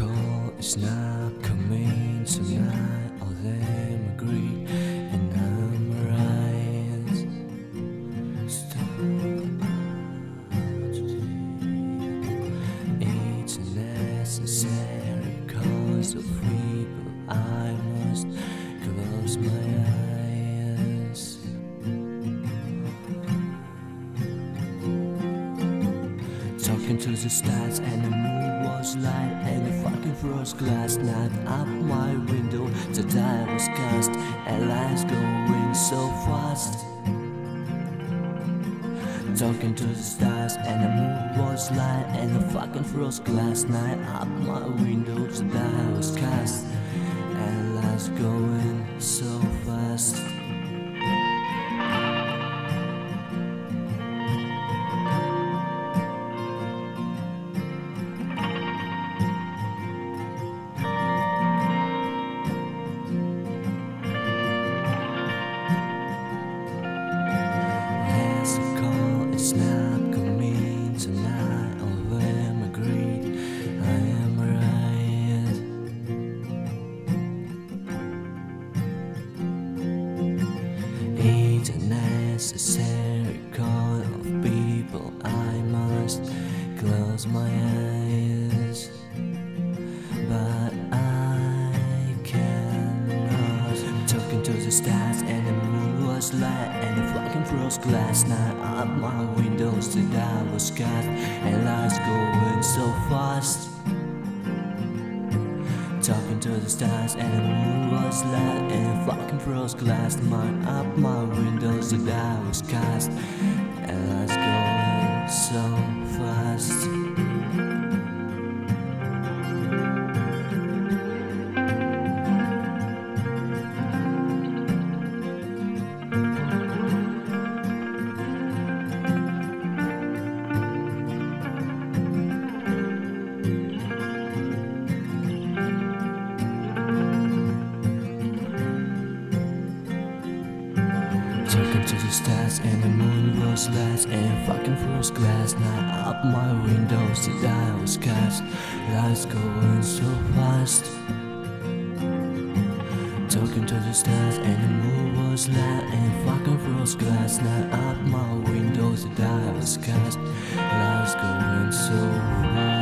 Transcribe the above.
call is not coming tonight. All them agree, and I'm right. Stop it's necessary cause of people. I must close my eyes. Talking to the stars and the moon was light, and the fucking frost glass night up my window. The die was cast and lights going so fast. Talking to the stars and the moon was light, and the fucking frost glass night up my window. The die was cast and lights going so fast. It's not coming tonight. All of them agreed I am right. It's a necessary call of people. I must close my eyes, but I cannot. Talking to the stars and the moon was light, and the fucking frost glass night up my windows. The die was cast and lights going so fast. Talking to the stars and the moon was light, and the fucking frost glass night up my windows. The die was cast and lights going so fast. Talking to the stars and the moon was light, and fucking frost glass night up my windows. The die was cast, lights going so fast. Talking to the stars and the moon was light, and fucking frost glass night up my windows. The die was cast, lights going so fast.